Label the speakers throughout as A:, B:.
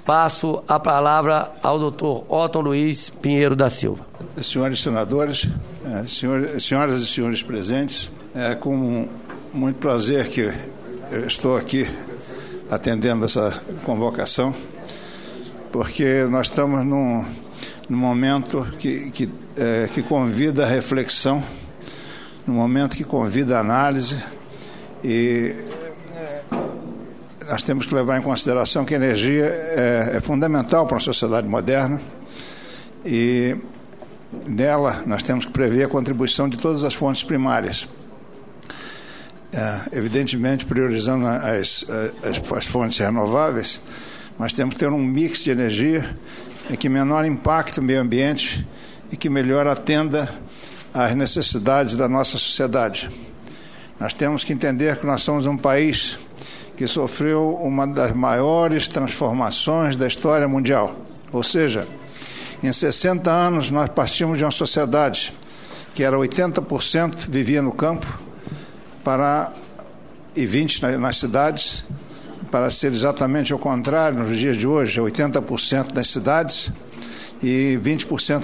A: passo a palavra ao doutor Otton Luiz Pinheiro da Silva.
B: Senhores senadores, senhoras e senhores presentes, é com muito prazer que eu estou aqui atendendo essa convocação, porque nós estamos num momento que convida a reflexão, num momento que convida a análise, e nós temos que levar em consideração que a energia é fundamental para uma sociedade moderna, e nela nós temos que prever a contribuição de todas as fontes primárias, evidentemente priorizando as fontes renováveis, mas temos que ter um mix de energia que menor impacte o meio ambiente e que melhor atenda às necessidades da nossa sociedade. Nós temos que entender que nós somos um país que sofreu uma das maiores transformações da história mundial. Ou seja, em 60 anos nós partimos de uma sociedade que era 80% vivia no campo e 20% nas cidades, para ser exatamente o contrário, nos dias de hoje, 80% nas cidades e 20%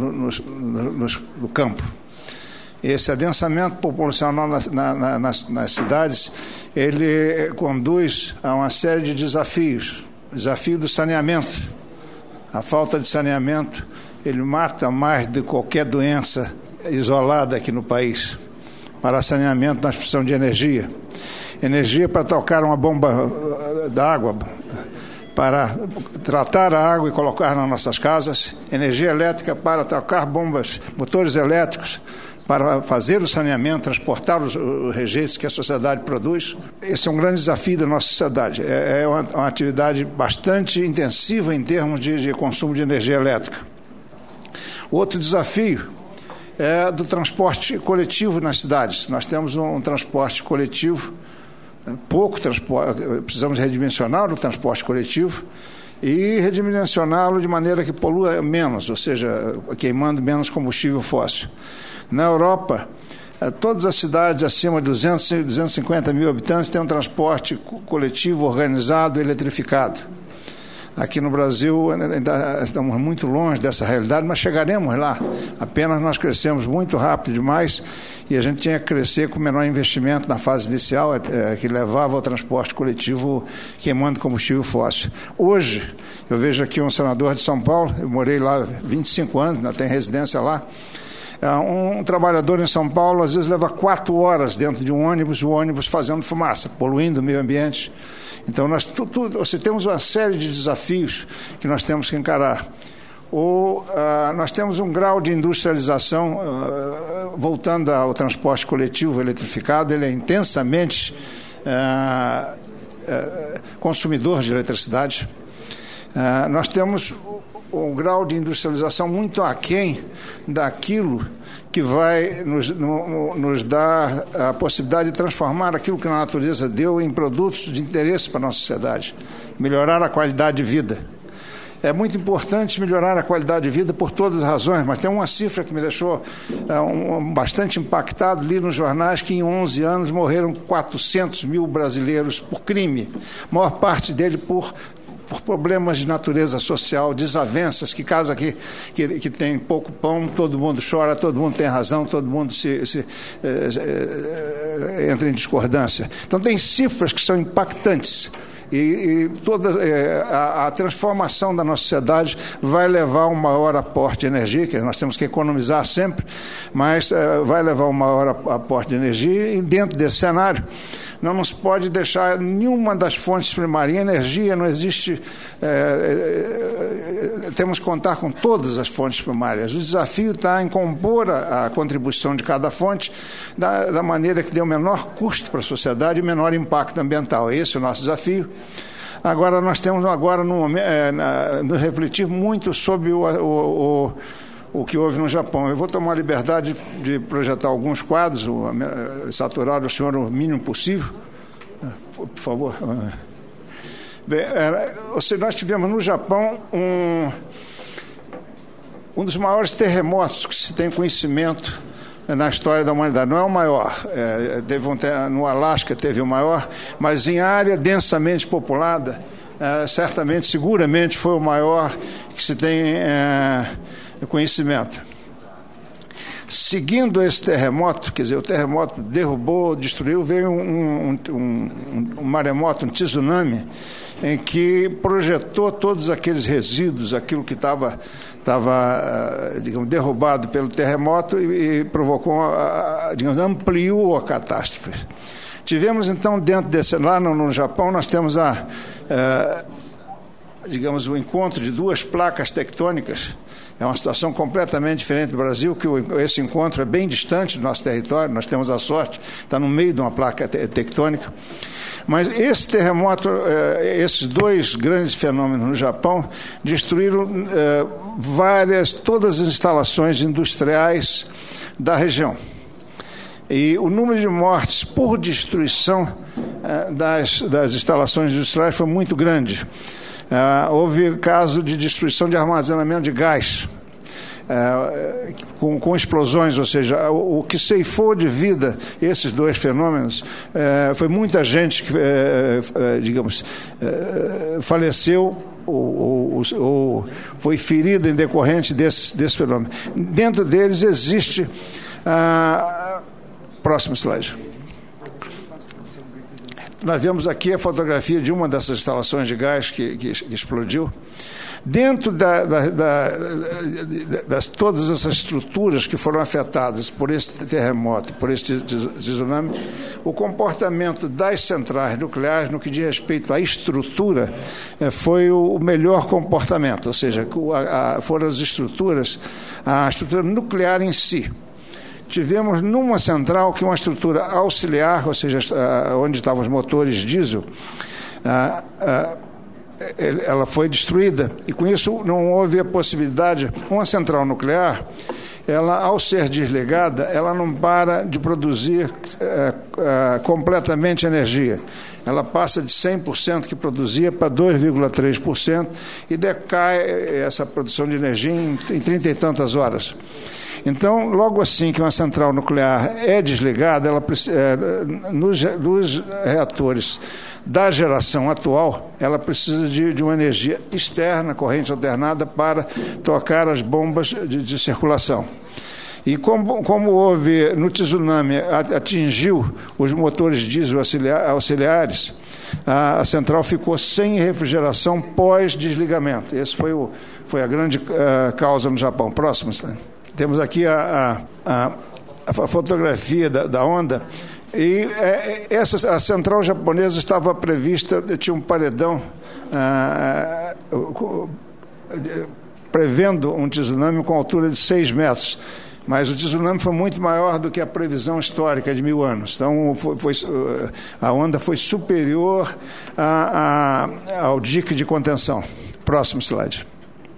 B: no campo. Esse adensamento populacional nas cidades, ele conduz a uma série de desafios. O desafio do saneamento. A falta de saneamento, ele mata mais de qualquer doença isolada aqui no país. Para saneamento, nós precisamos de energia. Energia para trocar uma bomba d'água, para tratar a água e colocar nas nossas casas. Energia elétrica para trocar bombas, motores elétricos, para fazer o saneamento, transportar os rejeitos que a sociedade produz. Esse é um grande desafio da nossa sociedade. É uma atividade bastante intensiva em termos de consumo de energia elétrica. Outro desafio é do transporte coletivo nas cidades. Nós temos um transporte coletivo, pouco transporte, precisamos redimensionar o transporte coletivo e redimensioná-lo de maneira que polua menos, ou seja, queimando menos combustível fóssil. Na Europa, todas as cidades acima de 250 mil habitantes têm um transporte coletivo organizado e eletrificado. Aqui no Brasil ainda estamos muito longe dessa realidade, mas chegaremos lá. Apenas nós crescemos muito rápido demais e a gente tinha que crescer com menor investimento na fase inicial, que levava ao transporte coletivo queimando combustível fóssil. Hoje, eu vejo aqui um senador de São Paulo, eu morei lá 25 anos, ainda tenho residência lá. Um trabalhador em São Paulo às vezes leva 4 horas dentro de um ônibus, o ônibus fazendo fumaça, poluindo o meio ambiente. Então nós temos uma série de desafios que nós temos que encarar. Nós temos um grau de industrialização, voltando ao transporte coletivo eletrificado, ele é intensamente consumidor de eletricidade. Nós temos um grau de industrialização muito aquém daquilo que vai nos dar a possibilidade de transformar aquilo que a natureza deu em produtos de interesse para a nossa sociedade, melhorar a qualidade de vida. É muito importante melhorar a qualidade de vida por todas as razões, mas tem uma cifra que me deixou bastante impactado, li nos jornais que em 11 anos morreram 400 mil brasileiros por crime, a maior parte dele por problemas de natureza social, desavenças, que casa que tem pouco pão, todo mundo chora, todo mundo tem razão, todo mundo entra em discordância. Então tem cifras que são impactantes. E toda a transformação da nossa sociedade vai levar a um maior aporte de energia, que nós temos que economizar sempre, mas vai levar a um maior aporte de energia, e dentro desse cenário não se pode deixar nenhuma das fontes primárias. Energia não existe, temos que contar com todas as fontes primárias. O desafio está em compor a contribuição de cada fonte da maneira que dê o menor custo para a sociedade e o menor impacto ambiental. Esse é o nosso desafio. Agora, nós temos no momento, nos refletir muito sobre o que houve no Japão. Eu vou tomar a liberdade de projetar alguns quadros, saturar o senhor o mínimo possível. Por favor. Bem, nós tivemos no Japão um dos maiores terremotos que se tem conhecimento na história da humanidade. Não é o maior, no Alasca teve o maior, mas em área densamente populada, certamente, seguramente, foi o maior que se tem conhecimento. Seguindo esse terremoto, quer dizer, o terremoto derrubou, destruiu, veio um maremoto, um tsunami, em que projetou todos aqueles resíduos, aquilo que estava digamos, derrubado pelo terremoto e provocou, digamos, ampliou a catástrofe. Tivemos, então, dentro desse, lá no Japão, nós temos digamos, o encontro de duas placas tectônicas. É uma situação completamente diferente do Brasil, que esse encontro é bem distante do nosso território, nós temos a sorte, está no meio de uma placa tectônica. Mas esse terremoto, esses dois grandes fenômenos no Japão, destruíram todas as instalações industriais da região. E o número de mortes por destruição das instalações industriais foi muito grande. Houve caso de destruição de armazenamento de gás, com explosões, ou seja, o que ceifou de vida esses dois fenômenos foi muita gente que, digamos, faleceu ou foi ferida em decorrente desse fenômeno. Dentro deles existe... próximo slide. Nós vemos aqui a fotografia de uma dessas instalações de gás que explodiu. Dentro das todas essas estruturas que foram afetadas por esse terremoto, por esse tsunami, o comportamento das centrais nucleares, no que diz respeito à estrutura, foi o melhor comportamento, ou seja, foram as estruturas, a estrutura nuclear em si. Tivemos numa central que é uma estrutura auxiliar, ou seja, onde estavam os motores diesel, ela foi destruída e com isso não houve a possibilidade. Uma central nuclear, ela ao ser desligada, ela não para de produzir completamente energia. Ela passa de 100% que produzia para 2,3% e decai essa produção de energia em 30 e tantas horas. Então, logo assim que uma central nuclear é desligada, ela, nos reatores da geração atual, ela precisa de uma energia externa, corrente alternada, para tocar as bombas de circulação. E como houve no tsunami, atingiu os motores diesel auxiliares, a central ficou sem refrigeração pós-desligamento. Essa foi a grande causa no Japão. Próximo slide. Temos aqui a fotografia da onda. E a central japonesa estava prevista, tinha um paredão prevendo um tsunami com altura de 6 metros. Mas o tsunami foi muito maior do que a previsão histórica de 1000 anos. Então, a onda foi superior ao dique de contenção. Próximo slide.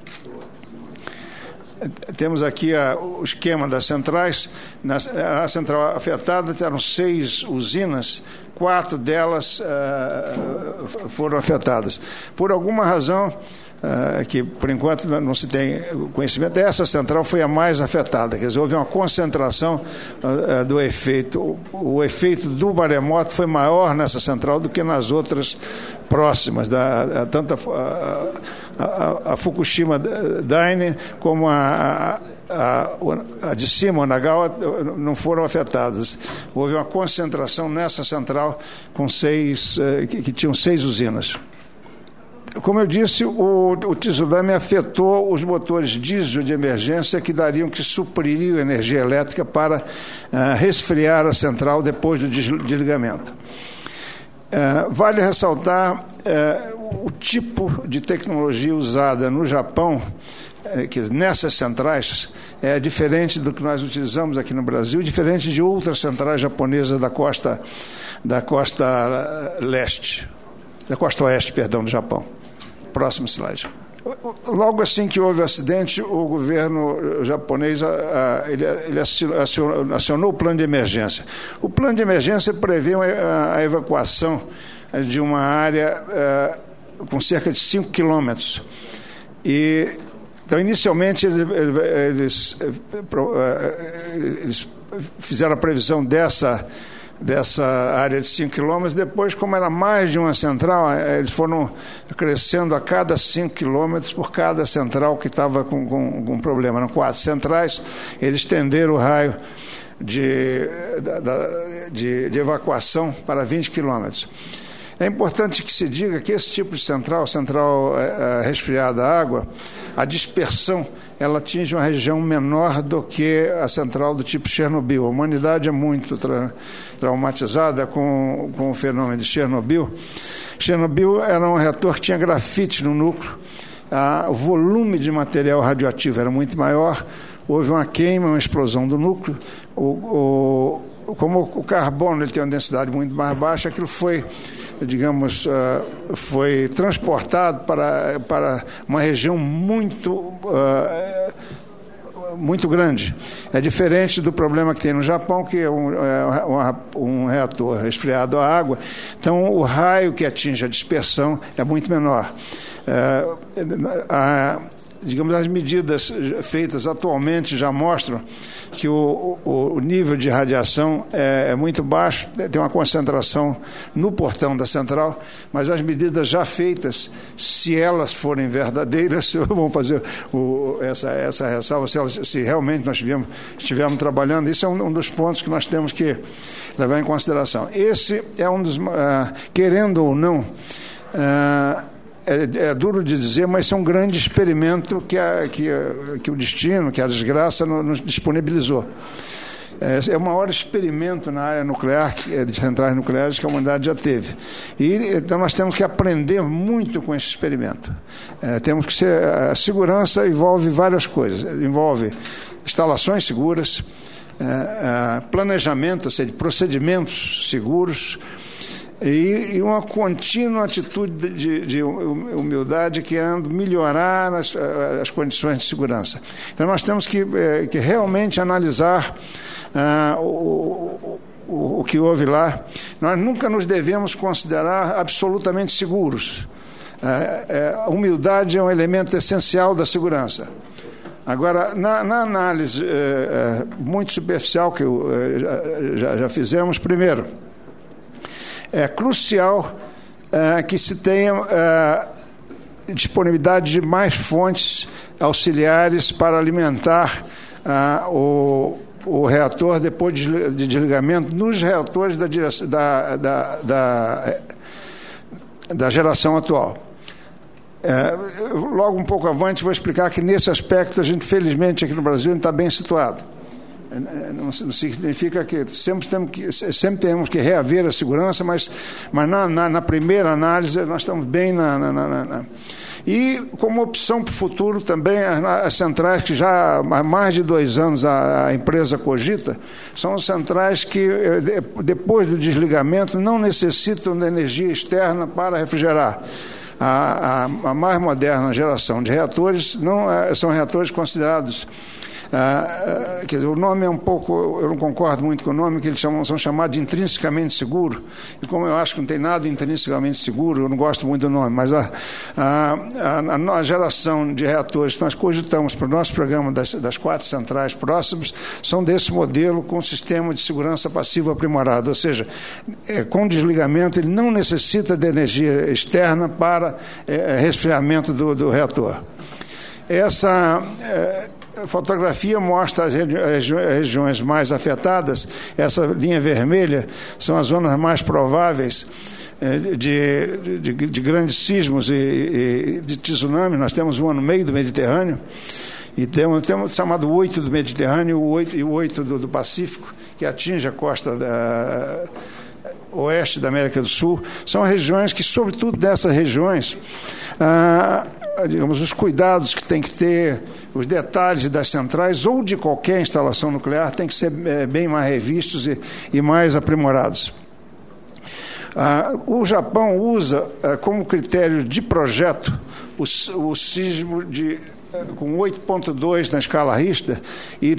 B: Temos aqui o esquema das centrais. A central afetada eram 6 usinas, 4 delas foram afetadas. Por alguma razão, que por enquanto não se tem conhecimento, essa central foi a mais afetada, quer dizer, houve uma concentração do efeito. O efeito do maremoto foi maior nessa central do que nas outras próximas, tanto a Fukushima Daini como a de cima, a Nagawa, não foram afetadas. Houve uma concentração nessa central com que tinham 6 usinas. Como eu disse, o tsunami afetou os motores diesel de emergência que supririam energia elétrica para resfriar a central depois do desligamento. Vale ressaltar o tipo de tecnologia usada no Japão, que nessas centrais é diferente do que nós utilizamos aqui no Brasil, diferente de outras centrais japonesas da costa oeste, do Japão. Próximo slide. Logo assim que houve o acidente, o governo japonês ele acionou o plano de emergência. O plano de emergência prevê a evacuação de uma área com cerca de 5 quilômetros. Então, inicialmente, eles fizeram a previsão dessa dessa área de 5 quilômetros. Depois, como era mais de uma central, eles foram crescendo a cada 5 quilômetros por cada central que estava com problema. Eram 4 centrais, eles estenderam o raio de evacuação para 20 quilômetros. É importante que se diga que esse tipo de central resfriada à água, a dispersão, ela atinge uma região menor do que a central do tipo Chernobyl. A humanidade é muito traumatizada com o fenômeno de Chernobyl. Chernobyl era um reator que tinha grafite no núcleo. O volume de material radioativo era muito maior. Houve uma queima, uma explosão do núcleo. Como o carbono ele tem uma densidade muito mais baixa, aquilo foi, digamos, foi transportado para uma região muito grande. É diferente do problema que tem no Japão, que é um reator resfriado à água. Então, o raio que atinge a dispersão é muito menor. Digamos, as medidas feitas atualmente já mostram que o nível de radiação é muito baixo, tem uma concentração no portão da central, mas as medidas já feitas, se elas forem verdadeiras, vamos fazer essa ressalva, se realmente nós estivermos trabalhando, isso é um dos pontos que nós temos que levar em consideração. Esse é um dos, querendo ou não, é duro de dizer, mas é um grande experimento que o destino, que a desgraça nos disponibilizou. É o maior experimento na área nuclear, de centrais nucleares, que a humanidade já teve. Então nós temos que aprender muito com esse experimento. A segurança envolve várias coisas. Envolve instalações seguras, planejamento, ou seja, procedimentos seguros, e uma contínua atitude de humildade, querendo melhorar as condições de segurança. Então nós temos que realmente analisar o que houve lá. Nós nunca nos devemos considerar absolutamente seguros. A humildade é um elemento essencial da segurança. Agora, na análise muito superficial que já fizemos, primeiro, é crucial que se tenha disponibilidade de mais fontes auxiliares para alimentar o reator depois de desligamento nos reatores da geração atual. Logo um pouco avante vou explicar que nesse aspecto a gente, felizmente, aqui no Brasil está bem situado. Não significa que sempre temos que reaver a segurança, mas na primeira análise nós estamos bem E como opção para o futuro também, as centrais que já há mais de 2 anos a empresa cogita, são centrais que depois do desligamento não necessitam de energia externa para refrigerar. A mais moderna geração de reatores são reatores considerados... quer dizer, o nome é um pouco, eu não concordo muito com o nome, que eles são chamados de intrinsecamente seguro, e como eu acho que não tem nada intrinsecamente seguro, eu não gosto muito do nome, mas a geração de reatores que nós cogitamos para o nosso programa das 4 centrais próximas são desse modelo com sistema de segurança passiva aprimorado, ou seja, com desligamento ele não necessita de energia externa para resfriamento do reator. Essa fotografia mostra as regiões mais afetadas. Essa linha vermelha são as zonas mais prováveis de grandes sismos e de tsunami. Nós temos uma no meio do Mediterrâneo e temos chamado 8 do Mediterrâneo e o 8 do Pacífico, que atinge a costa oeste da América do Sul. São regiões que, sobretudo dessas regiões, digamos, os cuidados que tem que ter, os detalhes das centrais ou de qualquer instalação nuclear tem que ser bem mais revistos e mais aprimorados. O Japão usa como critério de projeto o sismo com 8,2 na escala Richter e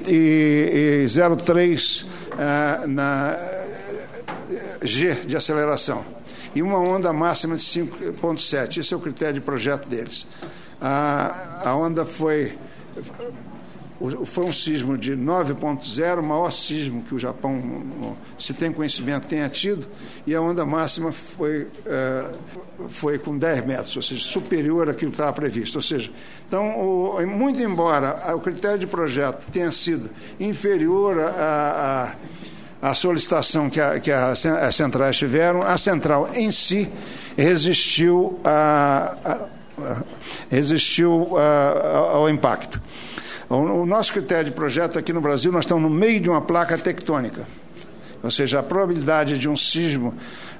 B: 0,3 na G de aceleração. E uma onda máxima de 5,7. Esse é o critério de projeto deles. A onda foi Foi um sismo de 9.0, o maior sismo que o Japão, se tem conhecimento, tenha tido, e a onda máxima foi com 10 metros, ou seja, superior àquilo que estava previsto. Ou seja, então, muito embora o critério de projeto tenha sido inferior à solicitação que as centrais tiveram, a central em si resistiu ao impacto. O nosso critério de projeto aqui no Brasil, nós estamos no meio de uma placa tectônica, ou seja, a probabilidade de um sismo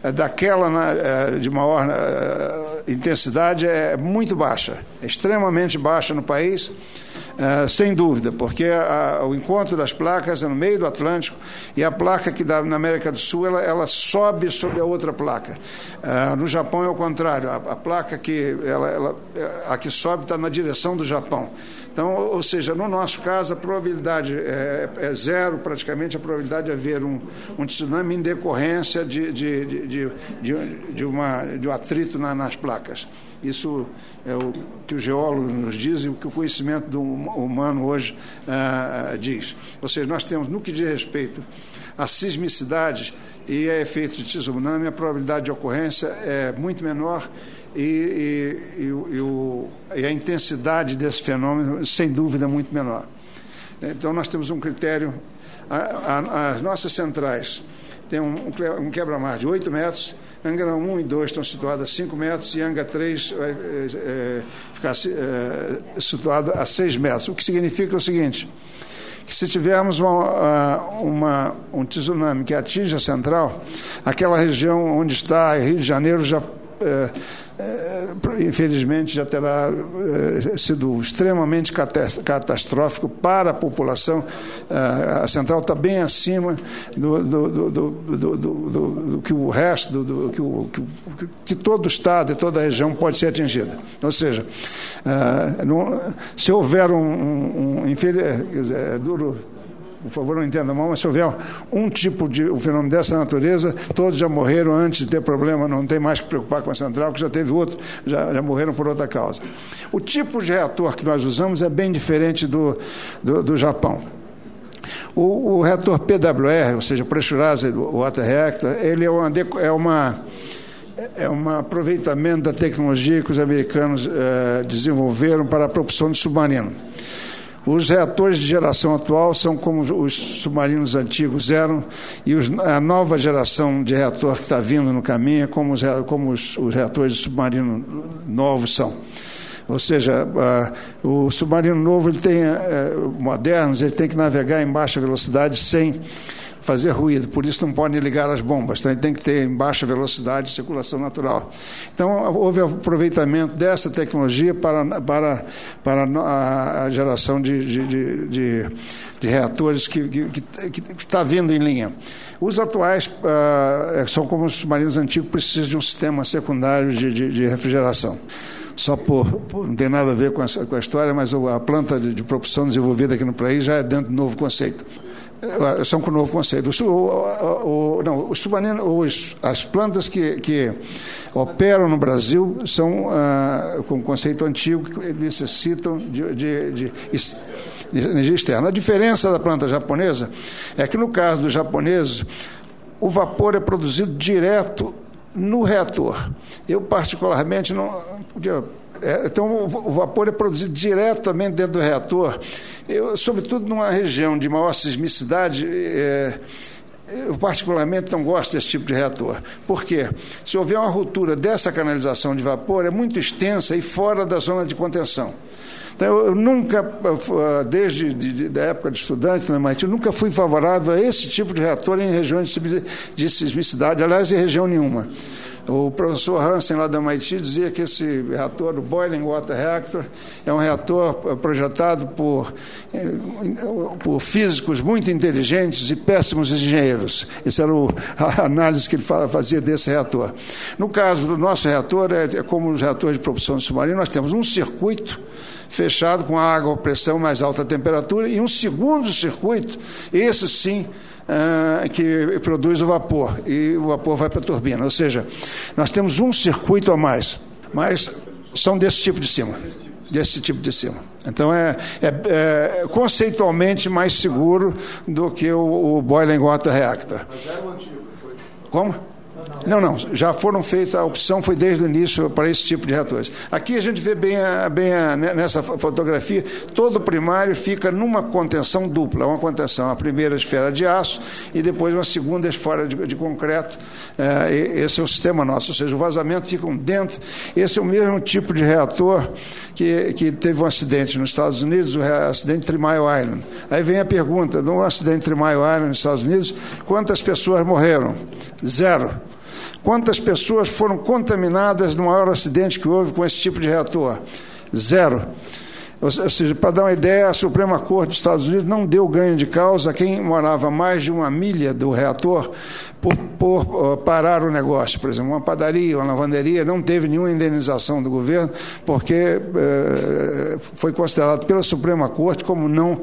B: de maior intensidade é muito baixa, é extremamente baixa no país, sem dúvida, porque o encontro das placas é no meio do Atlântico e a placa que dá na América do Sul, ela sobe sobre a outra placa. No Japão é o contrário, a placa a que sobe está na direção do Japão. Então, ou seja, no nosso caso, a probabilidade é zero, praticamente, a probabilidade de haver um tsunami em decorrência de um atrito nas placas. Isso é o que o geólogo nos diz e o que o conhecimento humano hoje diz. Ou seja, nós temos, no que diz respeito à sismicidade e a efeitos de tsunami, a probabilidade de ocorrência é muito menor e a intensidade desse fenômeno, sem dúvida, muito menor. Então, nós temos um critério. As nossas centrais têm um quebra-mar de 8 metros, Angra 1 e 2 estão situadas a 5 metros e Angra 3 vai ficar situada a 6 metros, o que significa o seguinte, que se tivermos um tsunami que atinge a central, aquela região onde está Rio de Janeiro já infelizmente já terá sido extremamente catastrófico para a população. A central está bem acima do que o resto, que todo o estado e toda a região pode ser atingida. Ou seja, se houver é duro, por favor, não entenda mal, mas se houver um fenômeno dessa natureza, todos já morreram antes de ter problema, não tem mais que preocupar com a central, que já teve outro, já morreram por outra causa. O tipo de reator que nós usamos é bem diferente do Japão. O reator PWR, ou seja, Pressurized Water Reactor, ele é um aproveitamento da tecnologia que os americanos desenvolveram para a propulsão de submarino. Os reatores de geração atual são como os submarinos antigos eram, e a nova geração de reator que está vindo no caminho é como os reatores de submarino novos são. Ou seja, o submarino novo, modernos, ele tem que navegar em baixa velocidade sem fazer ruído, por isso não podem ligar as bombas, então ele tem que ter em baixa velocidade circulação natural. Então houve aproveitamento dessa tecnologia para a geração de reatores que está vindo em linha. Os atuais são como os submarinos antigos, precisam de um sistema secundário de refrigeração. Só não tem nada a ver com a história, mas a planta de propulsão desenvolvida aqui no país já é dentro do novo conceito. São com o novo conceito. Os submarinos, as plantas que operam no Brasil são com o conceito antigo, que necessitam de energia externa. A diferença da planta japonesa é que, no caso dos japoneses, o vapor é produzido direto no reator. Eu, particularmente, não podia. Então, o vapor é produzido diretamente dentro do reator. Sobretudo numa região de maior sismicidade, eu particularmente não gosto desse tipo de reator. Por quê? Se houver uma ruptura dessa canalização de vapor, é muito extensa e fora da zona de contenção. Então, eu nunca, desde a época de estudante na MIT, eu nunca fui favorável a esse tipo de reator em regiões de sismicidade, aliás, em região nenhuma. O professor Hansen, lá da MIT, dizia que esse reator, o Boiling Water Reactor, é um reator projetado por físicos muito inteligentes e péssimos engenheiros. Essa era a análise que ele fazia desse reator. No caso do nosso reator, é como os reatores de propulsão submarina, nós temos um circuito fechado com água a pressão mais alta temperatura e um segundo circuito, esse sim, que produz o vapor, e o vapor vai para a turbina. Ou seja, nós temos um circuito a mais, mas são desse tipo de cima. Então, é conceitualmente mais seguro do que o Boiling Water Reactor.
C: Mas era o antigo, foi?
B: Como? Não, já foram feitas, a opção foi desde o início para esse tipo de reatores. Aqui a gente vê nessa fotografia, todo o primário fica numa contenção dupla, uma contenção, a primeira esfera de aço e depois uma segunda esfera de concreto. Esse é o sistema nosso, ou seja, o vazamento fica dentro. Esse é o mesmo tipo de reator que teve um acidente nos Estados Unidos, o acidente de 3 Mile Island. Aí vem a pergunta, no acidente de 3 Mile Island nos Estados Unidos, quantas pessoas morreram? 0. Quantas pessoas foram contaminadas no maior acidente que houve com esse tipo de reator? 0. Ou seja, para dar uma ideia, a Suprema Corte dos Estados Unidos não deu ganho de causa a quem morava a mais de 1 milha do reator por parar o negócio. Por exemplo, uma padaria, uma lavanderia, não teve nenhuma indenização do governo porque foi considerado pela Suprema Corte como não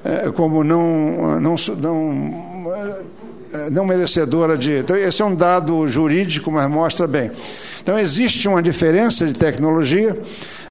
B: merecedora de... Então, esse é um dado jurídico, mas mostra bem. Então, existe uma diferença de tecnologia.